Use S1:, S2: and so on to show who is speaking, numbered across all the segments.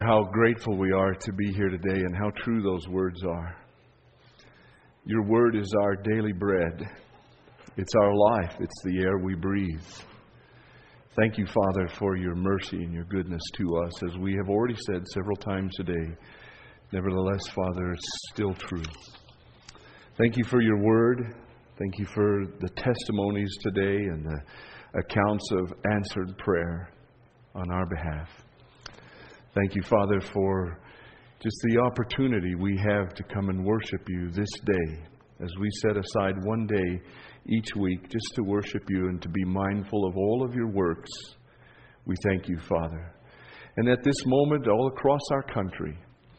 S1: How grateful we are to be here today and how true those words are. Your word is our daily bread. It's our life. It's the air we breathe. Thank you, Father, for your mercy and your goodness to us, as we have already said several times today. Nevertheless, Father, it's still true. Thank you for your word. Thank you for the testimonies today and the accounts of answered prayer on our behalf. Thank you, Father, for just the opportunity we have to come and worship you this day, as we set aside one day each week just to worship you and to be mindful of all of your works. We thank you, Father. And at this moment, all across our country,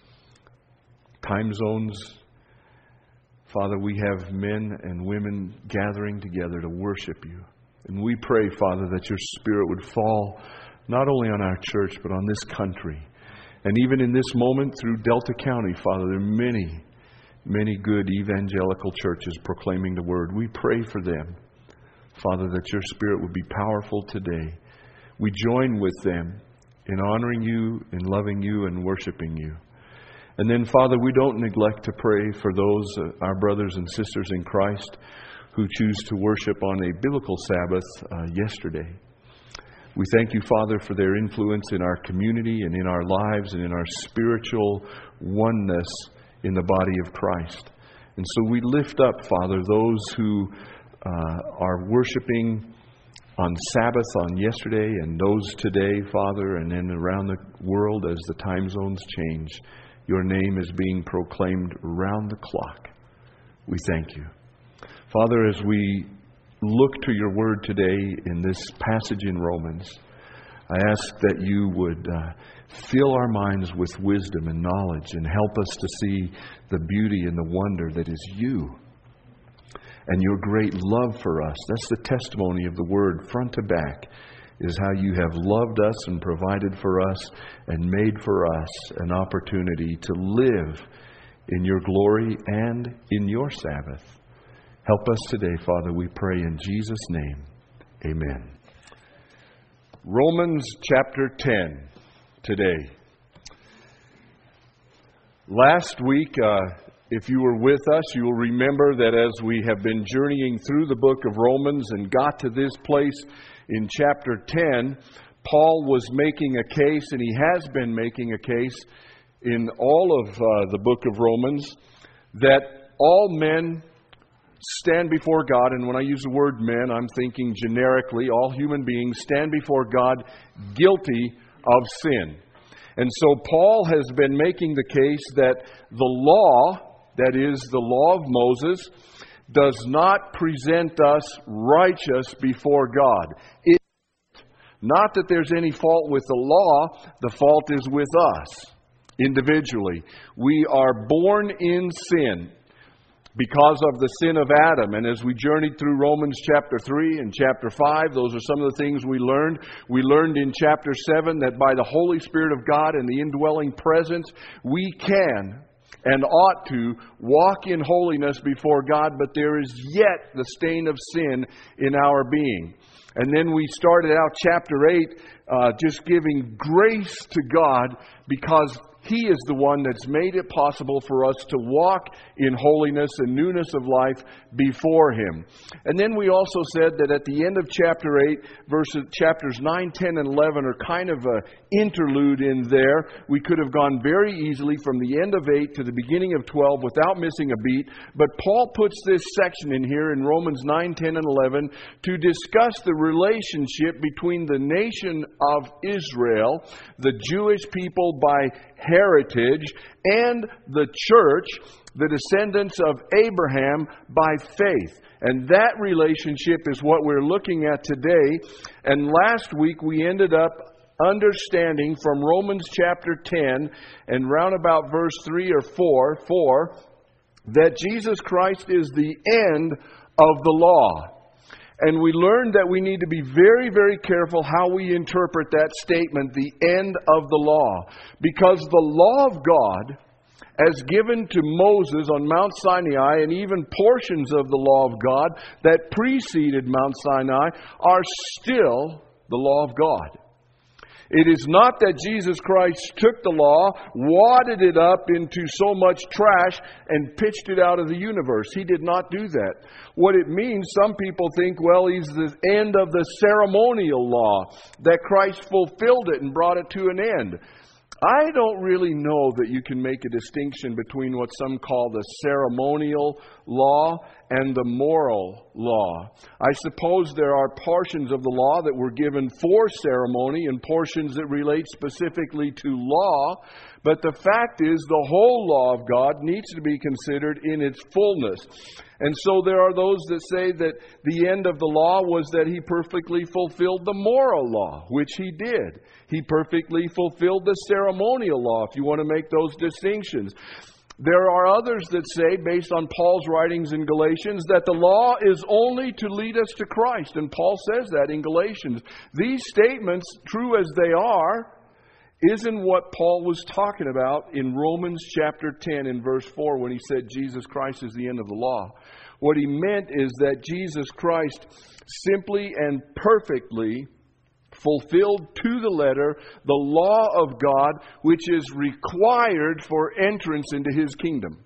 S1: time zones, Father, we have men and women gathering together to worship you. And we pray, Father, that your Spirit would fall not only on our church, but on this country. And even in this moment, through Delta County, Father, there are many good evangelical churches proclaiming the word. We pray for them, Father, that your Spirit would be powerful today. We join with them in honoring you, in loving you, and worshiping you. And then, Father, we don't neglect to pray for those, our brothers and sisters in Christ, who choose to worship on a biblical Sabbath yesterday. We thank you, Father, for their influence in our community and in our lives and in our spiritual oneness in the body of Christ. And so we lift up, Father, those who are worshiping on Sabbath on yesterday and those today, Father, and then around the world as the time zones change. Your name is being proclaimed around the clock. We thank you. Father, as we look to your word today in this passage in Romans, I ask that you would fill our minds with wisdom and knowledge and help us to see the beauty and the wonder that is you and your great love for us. That's the testimony of the word front to back, is how you have loved us and provided for us and made for us an opportunity to live in your glory and in your Sabbath. Help us today, Father, we pray in Jesus' name. Amen. Romans chapter 10 today. Last week, if you were with us, you will remember that as we have been journeying through the book of Romans and got to this place in chapter 10, Paul was making a case, and he has been making a case in all of the book of Romans, that all men stand before God. And when I use the word men, I'm thinking generically, all human beings stand before God guilty of sin. And so Paul has been making the case that the law, that is the law of Moses, does not present us righteous before God. Not that there's any fault with the law, the fault is with us individually. We are born in sin because of the sin of Adam. And as we journeyed through Romans chapter 3 and chapter 5, those are some of the things we learned. We learned in chapter 7 that by the Holy Spirit of God and the indwelling presence, we can and ought to walk in holiness before God, but there is yet the stain of sin in our being. And then we started out chapter 8 just giving grace to God because He is the one that's made it possible for us to walk in holiness and newness of life before Him. And then we also said that at the end of chapter 8, chapters 9, 10, and 11 are kind of an interlude in there. We could have gone very easily from the end of 8 to the beginning of 12 without missing a beat. But Paul puts this section in here in Romans 9, 10, and 11 to discuss the relationship between the nation of Israel, the Jewish people by heritage, and the church, the descendants of Abraham by faith. And that relationship is what we're looking at today. And last week we ended up understanding from Romans chapter 10 and round about verse 3 or 4 that Jesus Christ is the end of the law. And we learned that we need to be very, very careful how we interpret that statement, the end of the law. Because the law of God, as given to Moses on Mount Sinai, and even portions of the law of God that preceded Mount Sinai, are still the law of God. It is not that Jesus Christ took the law, wadded it up into so much trash, and pitched it out of the universe. He did not do that. What it means, some people think, well, He's the end of the ceremonial law, that Christ fulfilled it and brought it to an end. I don't really know that you can make a distinction between what some call the ceremonial law and the moral law. I suppose there are portions of the law that were given for ceremony and portions that relate specifically to law. But the fact is, the whole law of God needs to be considered in its fullness. And so there are those that say that the end of the law was that He perfectly fulfilled the moral law, which He did. He perfectly fulfilled the ceremonial law, if you want to make those distinctions. There are others that say, based on Paul's writings in Galatians, that the law is only to lead us to Christ. And Paul says that in Galatians. These statements, true as they are, isn't what Paul was talking about in Romans chapter 10 in verse 4 when he said Jesus Christ is the end of the law. What he meant is that Jesus Christ simply and perfectly fulfilled to the letter the law of God, which is required for entrance into His kingdom.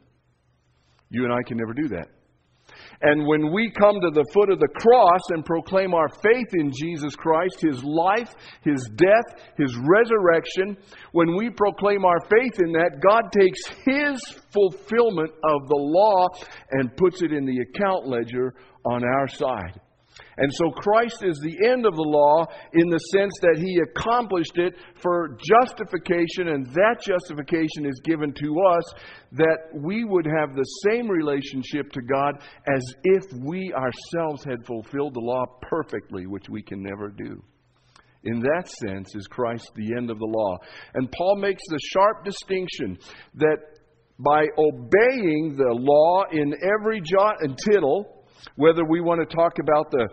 S1: You and I can never do that. And when we come to the foot of the cross and proclaim our faith in Jesus Christ, His life, His death, His resurrection, when we proclaim our faith in that, God takes His fulfillment of the law and puts it in the account ledger on our side. And so Christ is the end of the law in the sense that He accomplished it for justification, and that justification is given to us that we would have the same relationship to God as if we ourselves had fulfilled the law perfectly, which we can never do. In that sense is Christ the end of the law. And Paul makes the sharp distinction that by obeying the law in every jot and tittle, whether we want to talk about the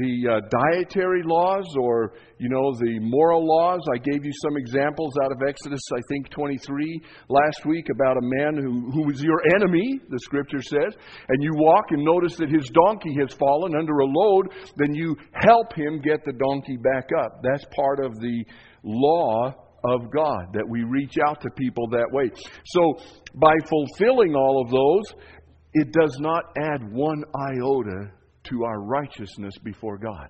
S1: dietary laws or, the moral laws. I gave you some examples out of Exodus, I think, 23 last week about a man who was your enemy, the Scripture says, and you walk and notice that his donkey has fallen under a load, then you help him get the donkey back up. That's part of the law of God, that we reach out to people that way. So, by fulfilling all of those, it does not add one iota to our righteousness before God.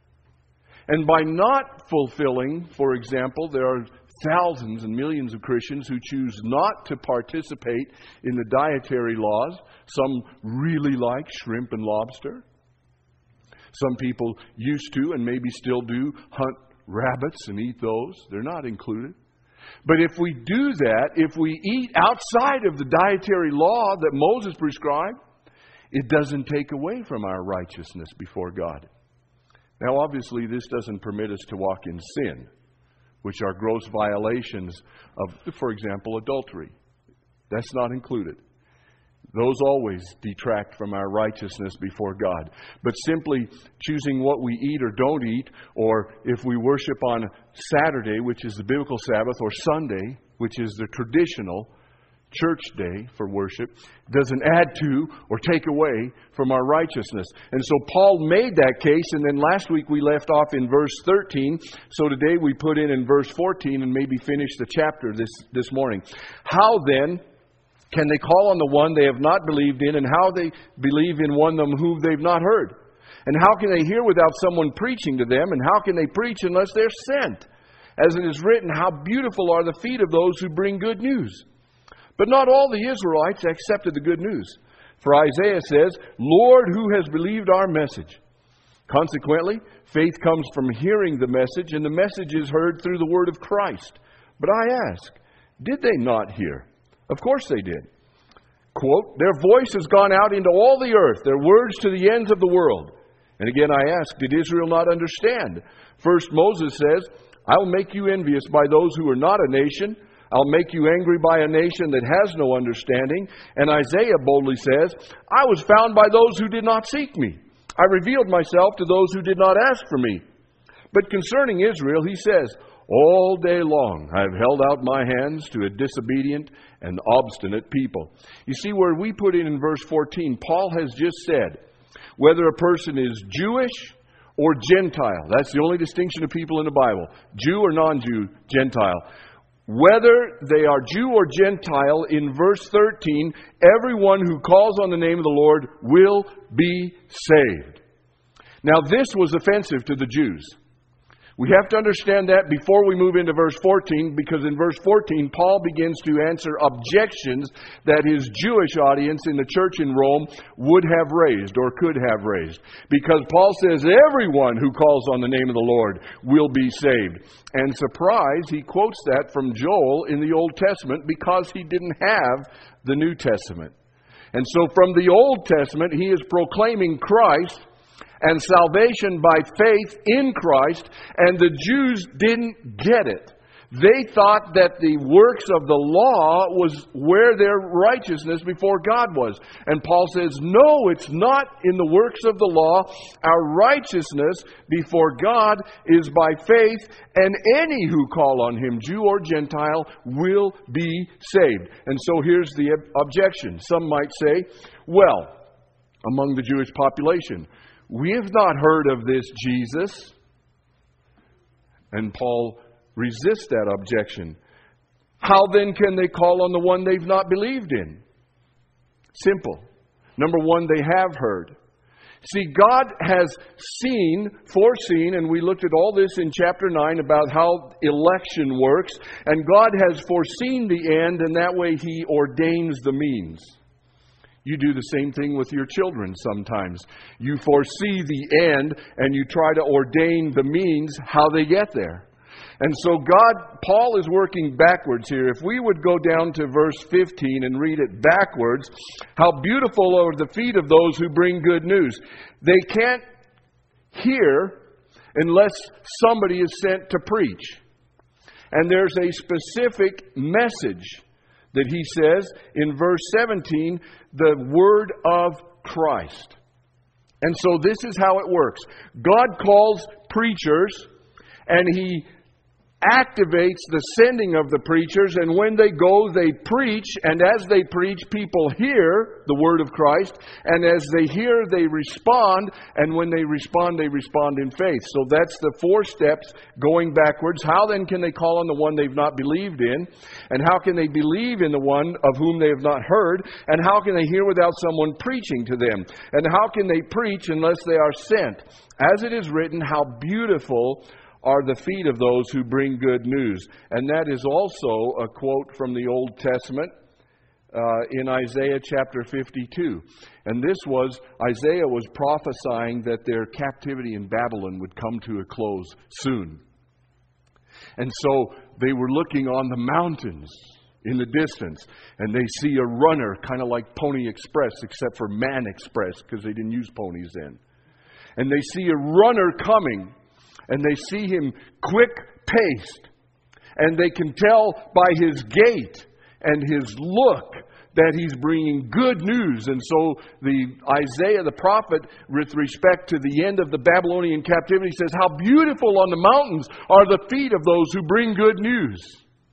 S1: And by not fulfilling, for example, there are thousands and millions of Christians who choose not to participate in the dietary laws. Some really like shrimp and lobster. Some people used to and maybe still do hunt rabbits and eat those. They're not included. But if we do that, if we eat outside of the dietary law that Moses prescribed, it doesn't take away from our righteousness before God. Now, obviously, this doesn't permit us to walk in sin, which are gross violations of, for example, adultery. That's not included. Those always detract from our righteousness before God. But simply choosing what we eat or don't eat, or if we worship on Saturday, which is the biblical Sabbath, or Sunday, which is the traditional church day for worship, doesn't add to or take away from our righteousness. And so Paul made that case, and then last week we left off in verse 13. So today we put in verse 14 and maybe finish the chapter this morning. How then can they call on the one they have not believed in, and how they believe in one them whom they've not heard? And how can they hear without someone preaching to them? And how can they preach unless they're sent? As it is written, how beautiful are the feet of those who bring good news. But not all the Israelites accepted the good news. For Isaiah says, Lord, who has believed our message? Consequently, faith comes from hearing the message, and the message is heard through the word of Christ. But I ask, did they not hear? Of course they did. Quote, their voice has gone out into all the earth, their words to the ends of the world. And again I ask, did Israel not understand? First Moses says, I will make you envious by those who are not a nation. I'll make you angry by a nation that has no understanding. And Isaiah boldly says, I was found by those who did not seek me. I revealed myself to those who did not ask for me. But concerning Israel, he says, all day long I have held out my hands to a disobedient and obstinate people. You see, where we put in verse 14, Paul has just said, whether a person is Jewish or Gentile. That's the only distinction of people in the Bible. Jew or non-Jew, Gentile. Whether they are Jew or Gentile, in verse 13, everyone who calls on the name of the Lord will be saved. Now this was offensive to the Jews. We have to understand that before we move into verse 14, because in verse 14, Paul begins to answer objections that his Jewish audience in the church in Rome would have raised or could have raised. Because Paul says everyone who calls on the name of the Lord will be saved. And surprise, he quotes that from Joel in the Old Testament because he didn't have the New Testament. And so from the Old Testament, he is proclaiming Christ and salvation by faith in Christ, and the Jews didn't get it. They thought that the works of the law was where their righteousness before God was. And Paul says, no, it's not in the works of the law. Our righteousness before God is by faith, and any who call on Him, Jew or Gentile, will be saved. And so here's the objection. Some might say, well, among the Jewish population, we have not heard of this Jesus. And Paul resists that objection. How then can they call on the one they've not believed in? Simple. Number one, they have heard. See, God has foreseen, and we looked at all this in chapter 9 about how election works, and God has foreseen the end, and that way He ordains the means. You do the same thing with your children sometimes. You foresee the end and you try to ordain the means how they get there. And so Paul is working backwards here. If we would go down to verse 15 and read it backwards, how beautiful are the feet of those who bring good news. They can't hear unless somebody is sent to preach. And there's a specific message that he says in verse 17, the word of Christ. And so this is how it works. God calls preachers and He activates the sending of the preachers, and when they go, they preach, and as they preach, people hear the word of Christ, and as they hear, they respond, and when they respond in faith. So that's the 4 steps going backwards. How then can they call on the one they've not believed in? And how can they believe in the one of whom they have not heard? And how can they hear without someone preaching to them? And how can they preach unless they are sent? As it is written, how beautiful are the feet of those who bring good news. And that is also a quote from the Old Testament in Isaiah chapter 52. And Isaiah was prophesying that their captivity in Babylon would come to a close soon. And so they were looking on the mountains in the distance, and they see a runner, kind of like Pony Express, except for Man Express, because they didn't use ponies then. And they see a runner coming, and they see him quick-paced. And they can tell by his gait and his look that he's bringing good news. And so Isaiah the prophet, with respect to the end of the Babylonian captivity, says, how beautiful on the mountains are the feet of those who bring good news.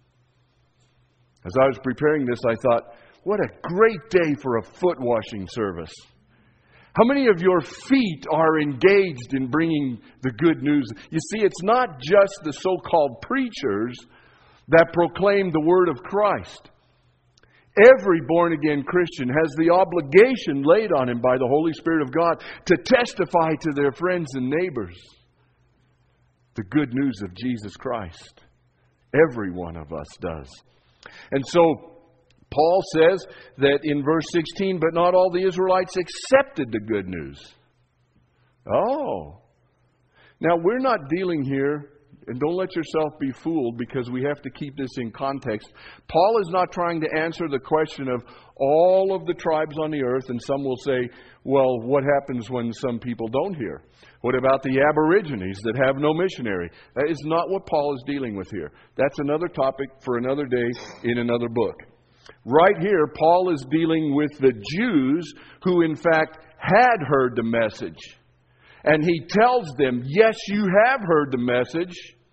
S1: As I was preparing this, I thought, what a great day for a foot washing service. How many of your feet are engaged in bringing the good news? You see, it's not just the so-called preachers that proclaim the word of Christ. Every born-again Christian has the obligation laid on him by the Holy Spirit of God to testify to their friends and neighbors the good news of Jesus Christ. Every one of us does. And so Paul says that in verse 16, but not all the Israelites accepted the good news. Oh. Now, we're not dealing here, and don't let yourself be fooled because we have to keep this in context. Paul is not trying to answer the question of all of the tribes on the earth, and some will say, well, what happens when some people don't hear? What about the Aborigines that have no missionary? That is not what Paul is dealing with here. That's another topic for another day in another book. Right here, Paul is dealing with the Jews who, in fact, had heard the message. And he tells them, yes, you have heard the message.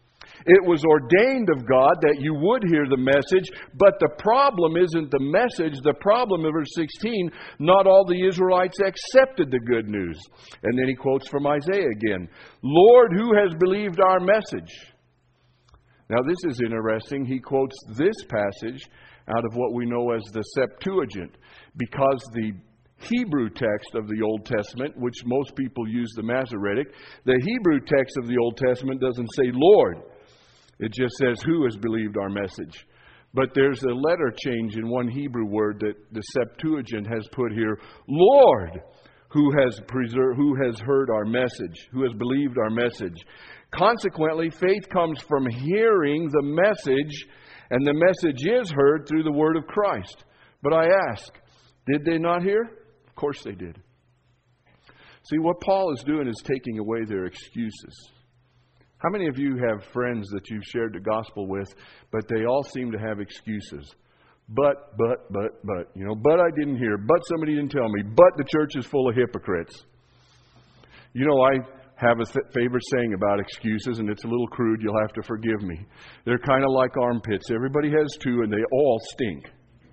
S1: It was ordained of God that you would hear the message, but the problem isn't the message. The problem in verse 16, not all the Israelites accepted the good news. And then he quotes from Isaiah again, Lord, who has believed our message? Now this is interesting. He quotes this passage out of what we know as the Septuagint, because the Hebrew text of the Old Testament, which most people use the Masoretic, the Hebrew text of the Old Testament doesn't say Lord. It just says who has believed our message. But there's a letter change in one Hebrew word that the Septuagint has put here, Lord, who has heard our message, who has believed our message. Consequently, faith comes from hearing the message, and the message is heard through the word of Christ. But I ask, did they not hear? Of course they did. See, what Paul is doing is taking away their excuses. How many of you have friends that you've shared the gospel with, but they all seem to have excuses? But, but I didn't hear, but somebody didn't tell me, but the church is full of hypocrites. You know, I have a favorite saying about excuses, and it's a little crude, you'll have to forgive me. They're kind of like armpits. Everybody has two, and they all stink.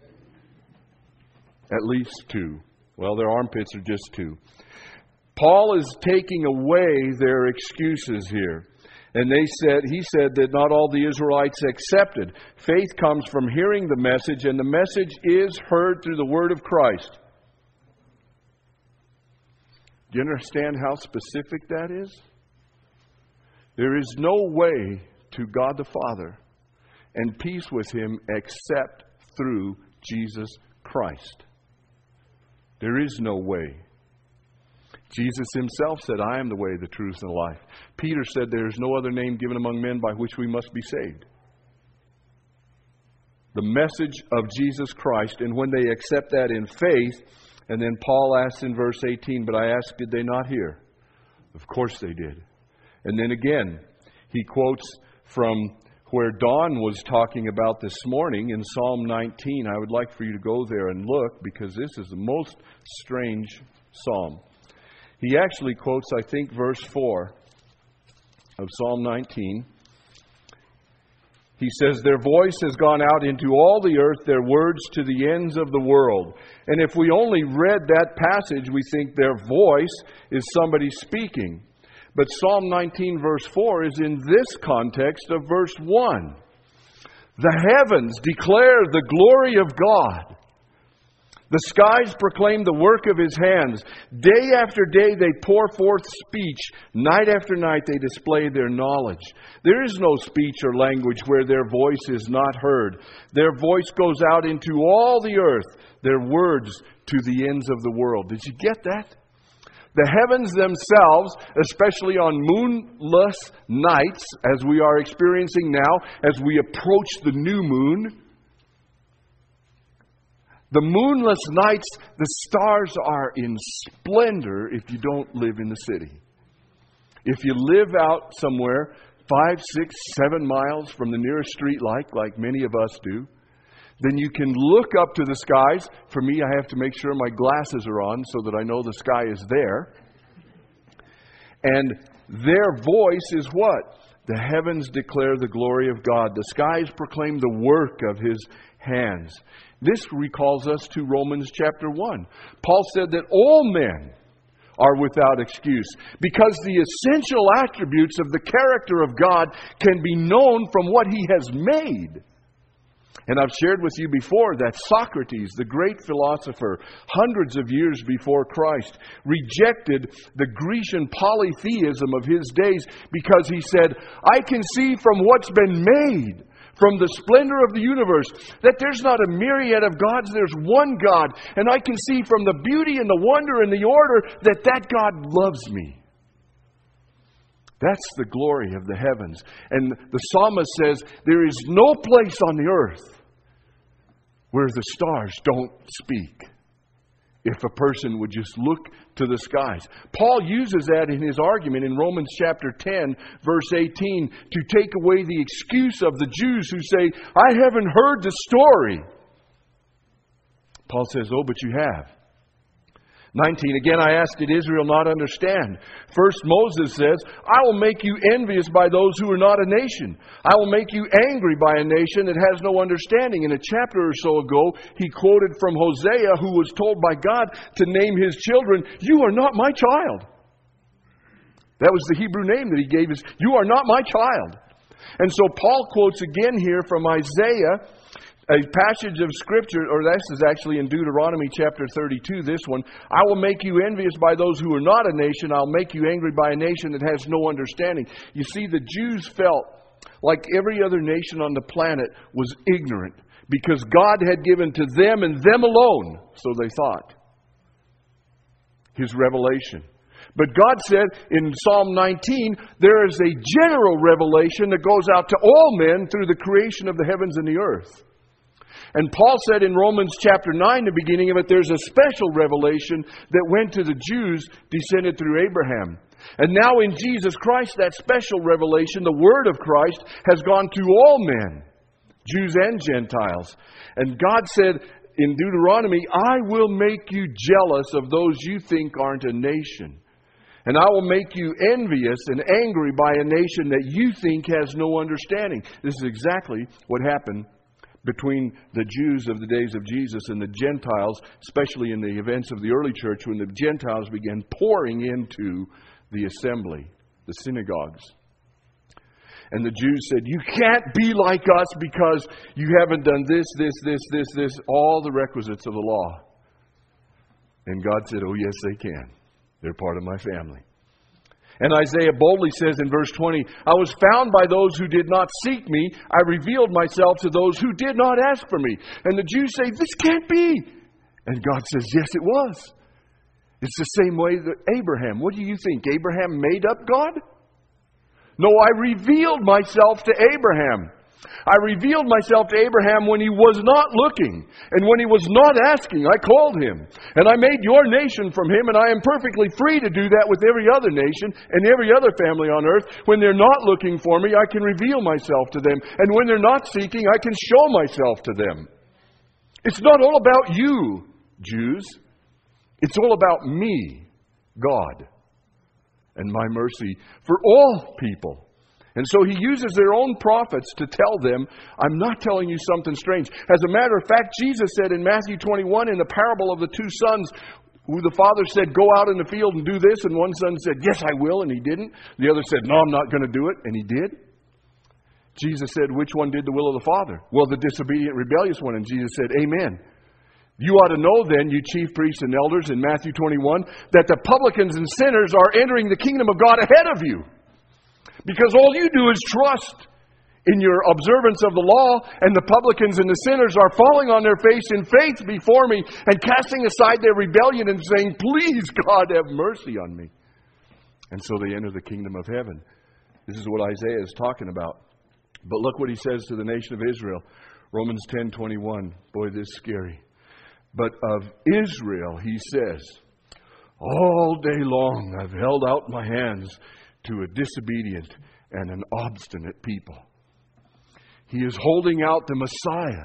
S1: At least two. Well, their armpits are just two. Paul is taking away their excuses here. And he said that not all the Israelites accepted. Faith comes from hearing the message, and the message is heard through the word of Christ. Do you understand how specific that is? There is no way to God the Father and peace with Him except through Jesus Christ. There is no way. Jesus Himself said, I am the way, the truth, and the life. Peter said, there is no other name given among men by which we must be saved. The message of Jesus Christ, and when they accept that in faith, and then Paul asks in verse 18, but I ask, did they not hear? Of course they did. And then again, he quotes from where Don was talking about this morning in Psalm 19. I would like for you to go there and look, because this is the most strange psalm. He actually quotes, I think, verse 4 of Psalm 19. He says, their voice has gone out into all the earth, their words to the ends of the world. And if we only read that passage, we think their voice is somebody speaking. But Psalm 19 verse 4 is in this context of verse 1. The heavens declare the glory of God. The skies proclaim the work of His hands. Day after day they pour forth speech. Night after night they display their knowledge. There is no speech or language where their voice is not heard. Their voice goes out into all the earth, their words to the ends of the world. Did you get that? The heavens themselves, especially on moonless nights, as we are experiencing now, as we approach the new moon, the moonless nights, the stars are in splendor if you don't live in the city. If you live out somewhere 5, 6, 7 miles from the nearest street light, like many of us do, then you can look up to the skies. For me, I have to make sure my glasses are on so that I know the sky is there. And their voice is what? The heavens declare the glory of God. The skies proclaim the work of His hands. This recalls us to Romans chapter 1. Paul said that all men are without excuse, because the essential attributes of the character of God can be known from what He has made. And I've shared with you before that Socrates, the great philosopher, hundreds of years before Christ, rejected the Grecian polytheism of his days because he said, I can see from what's been made, from the splendor of the universe, that there's not a myriad of gods, there's one God. And I can see from the beauty and the wonder and the order that that God loves me. That's the glory of the heavens. And the psalmist says, there is no place on the earth where the stars don't speak. If a person would just look to the skies. Paul uses that in his argument in Romans chapter 10, verse 18, to take away the excuse of the Jews who say, I haven't heard the story. Paul says, oh, but you have. 19, again I ask, did Israel not understand? First Moses says, I will make you envious by those who are not a nation. I will make you angry by a nation that has no understanding. In a chapter or so ago, he quoted from Hosea, who was told by God to name his children, you are not my child. That was the Hebrew name that he gave us. You are not my child. And so Paul quotes again here from Isaiah, a passage of Scripture, or this is actually in Deuteronomy chapter 32, this one. I will make you envious by those who are not a nation. I'll make you angry by a nation that has no understanding. You see, the Jews felt like every other nation on the planet was ignorant because God had given to them and them alone, so they thought, His revelation. But God said in Psalm 19, there is a general revelation that goes out to all men through the creation of the heavens and the earth. And Paul said in Romans chapter 9, the beginning of it, there's a special revelation that went to the Jews descended through Abraham. And now in Jesus Christ, that special revelation, the Word of Christ, has gone to all men, Jews and Gentiles. And God said in Deuteronomy, I will make you jealous of those you think aren't a nation. And I will make you envious and angry by a nation that you think has no understanding. This is exactly what happened between the Jews of the days of Jesus and the Gentiles, especially in the events of the early church, when the Gentiles began pouring into the assembly, the synagogues. And the Jews said, you can't be like us because you haven't done this, all the requisites of the law. And God said, oh yes, they can. They're part of my family. And Isaiah boldly says in verse 20, I was found by those who did not seek me. I revealed myself to those who did not ask for me. And the Jews say, this can't be. And God says, yes, it was. It's the same way that Abraham. What do you think? Abraham made up God? No, I revealed myself to Abraham. I revealed myself to Abraham when he was not looking and when he was not asking. I called him and I made your nation from him, and I am perfectly free to do that with every other nation and every other family on earth. When they're not looking for me, I can reveal myself to them, and when they're not seeking, I can show myself to them. It's not all about you, Jews. It's all about me, God, and my mercy for all people. And so He uses their own prophets to tell them, I'm not telling you something strange. As a matter of fact, Jesus said in Matthew 21, in the parable of the two sons, who the father said, go out in the field and do this. And one son said, yes, I will. And he didn't. The other said, no, I'm not going to do it. And he did. Jesus said, which one did the will of the Father? Well, the disobedient, rebellious one. And Jesus said, amen. You ought to know then, you chief priests and elders, in Matthew 21, that the publicans and sinners are entering the kingdom of God ahead of you. Because all you do is trust in your observance of the law, and the publicans and the sinners are falling on their face in faith before me and casting aside their rebellion and saying, please, God, have mercy on me. And so they enter the kingdom of heaven. This is what Isaiah is talking about. But look what he says to the nation of Israel. Romans 10:21. Boy, this is scary. But of Israel, he says, all day long I've held out my hands to a disobedient and an obstinate people. He is holding out the Messiah.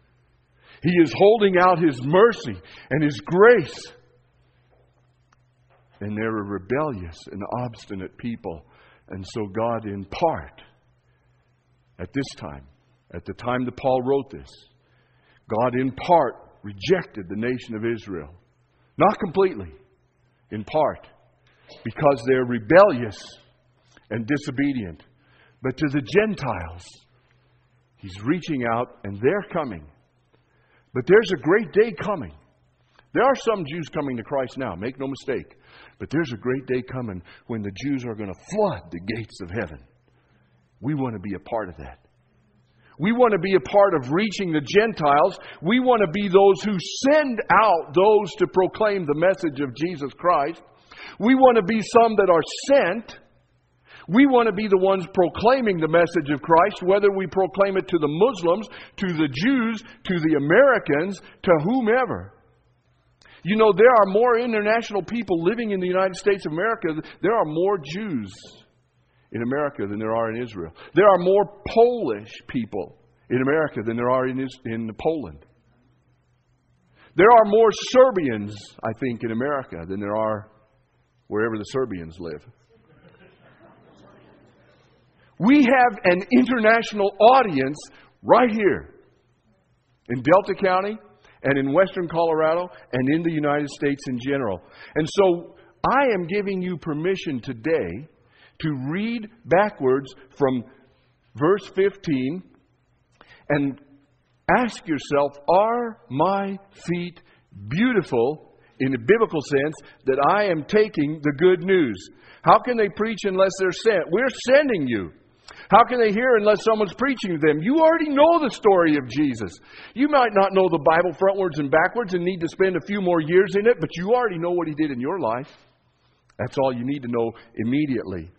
S1: He is holding out His mercy and His grace. And they're a rebellious and obstinate people. And so God, in part, at this time, at the time that Paul wrote this, God in part rejected the nation of Israel. Not completely, in part, because they're rebellious and disobedient. But to the Gentiles, He's reaching out, and they're coming. But there's a great day coming. There are some Jews coming to Christ now, make no mistake. But there's a great day coming when the Jews are going to flood the gates of heaven. We want to be a part of that. We want to be a part of reaching the Gentiles. We want to be those who send out those to proclaim the message of Jesus Christ. We want to be some that are sent. We want to be the ones proclaiming the message of Christ, whether we proclaim it to the Muslims, to the Jews, to the Americans, to whomever. You know, there are more international people living in the United States of America. There are more Jews in America than there are in Israel. There are more Polish people in America than there are in Poland. There are more Serbians, I think, in America than there are wherever the Serbians live. We have an international audience right here in Delta County and in western Colorado and in the United States in general. And so I am giving you permission today to read backwards from verse 15 and ask yourself, are my feet beautiful in a biblical sense that I am taking the good news? How can they preach unless they're sent? We're sending you. How can they hear unless someone's preaching to them? You already know the story of Jesus. You might not know the Bible frontwards and backwards and need to spend a few more years in it, but you already know what He did in your life. That's all you need to know immediately.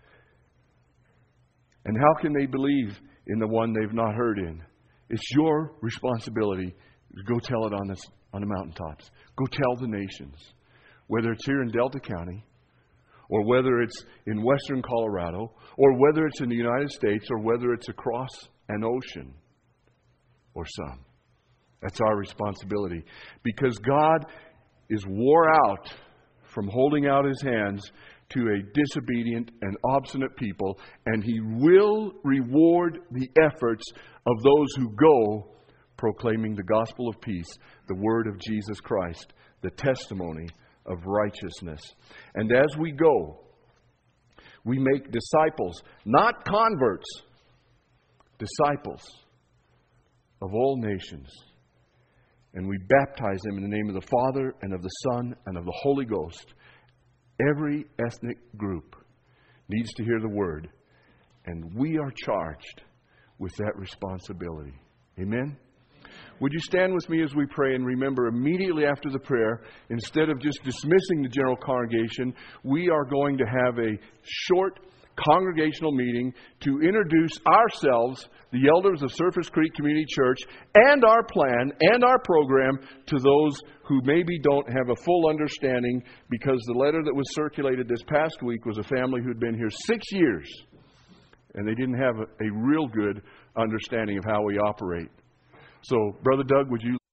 S1: And how can they believe in the one they've not heard in? It's your responsibility to go tell it on the mountaintops. Go tell the nations. Whether it's here in Delta County, or whether it's in western Colorado, or whether it's in the United States, or whether it's across an ocean or some. That's our responsibility. Because God is wore out from holding out His hands to a disobedient and obstinate people, and He will reward the efforts of those who go proclaiming the gospel of peace, the word of Jesus Christ, the testimony of righteousness. And as we go, we make disciples, not converts, disciples of all nations. And we baptize them in the name of the Father and of the Son and of the Holy Ghost. Every ethnic group needs to hear the word, and we are charged with that responsibility. Amen? Would you stand with me as we pray, and remember, immediately after the prayer, instead of just dismissing the general congregation, we are going to have a short congregational meeting to introduce ourselves, the elders of Surface Creek Community Church, and our plan and our program to those who maybe don't have a full understanding, because the letter that was circulated this past week was a family who'd been here 6 years, and they didn't have a real good understanding of how we operate. So, Brother Doug, would you